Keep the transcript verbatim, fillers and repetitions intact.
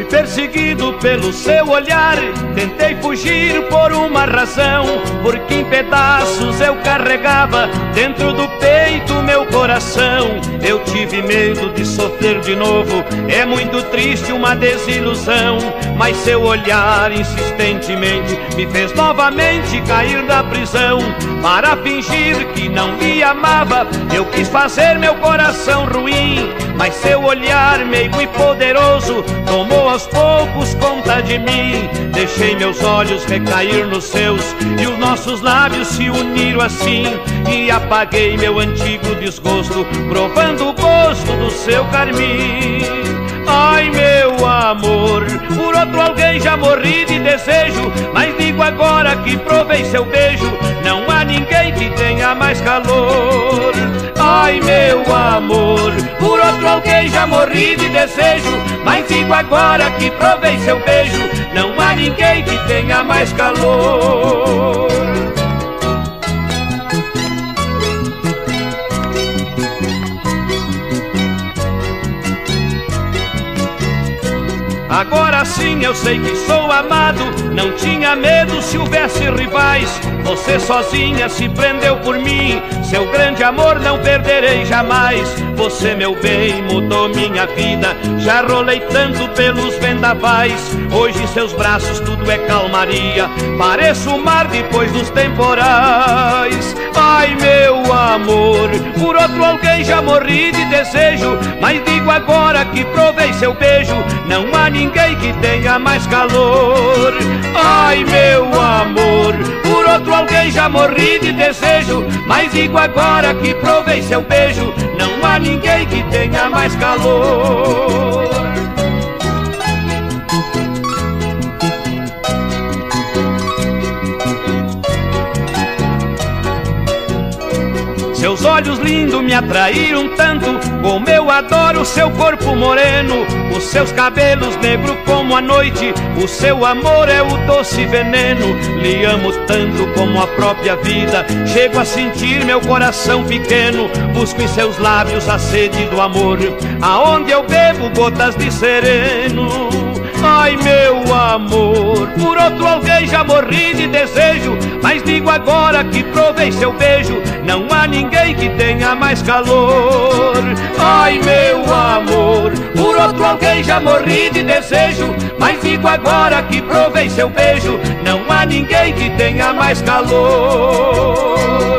perseguido pelo seu olhar, tentei fugir por uma razão, porque em pedaços eu carregava dentro do peito meu coração. Eu tive medo de sofrer de novo, é muito triste uma desilusão, mas seu olhar insistentemente me fez novamente cair da prisão. Para fingir que não me amava, eu quis fazer meu coração ruim, mas seu olhar meigo e poderoso tomou aos poucos conta de mim. Deixei meus olhos recair nos seus e os nossos lábios se uniram assim, e apaguei meu antigo desgosto, provando o gosto do seu carmim. Ai, meu amor, por outro alguém já morri de desejo, mas digo agora que provei seu beijo, não há ninguém que tenha mais calor. Ai, meu amor, por outro alguém já morri de desejo, mas digo agora que provei seu beijo, não há ninguém que tenha mais calor. Agora sim eu sei que sou amado, não tinha medo se houvesse rivais. Você sozinha se prendeu por mim, seu grande amor não perderei jamais. Você, meu bem, mudou minha vida, já rolei tanto pelos vendavais. Hoje em seus braços tudo é calmaria, pareço o mar depois dos temporais. Ai, meu amor, por outro alguém já morri de desejo, mas digo agora que provei seu beijo, não há ninguém que tenha mais calor. Ai, meu amor, por outro alguém já morri de desejo, mas digo agora que provei seu beijo, não há ninguém que tenha mais calor. Seus olhos lindos me atraíram tanto, como eu adoro seu corpo moreno. Os seus cabelos negros como a noite, o seu amor é o doce veneno. Lhe amo tanto como a própria vida, chego a sentir meu coração pequeno. Busco em seus lábios a sede do amor, aonde eu bebo gotas de sereno. Ai, meu amor, por outro alguém já morri de desejo, mas digo agora que provei seu beijo, não há ninguém que tenha mais calor. Ai, meu amor, por outro alguém já morri de desejo, mas digo agora que provei seu beijo, não há ninguém que tenha mais calor.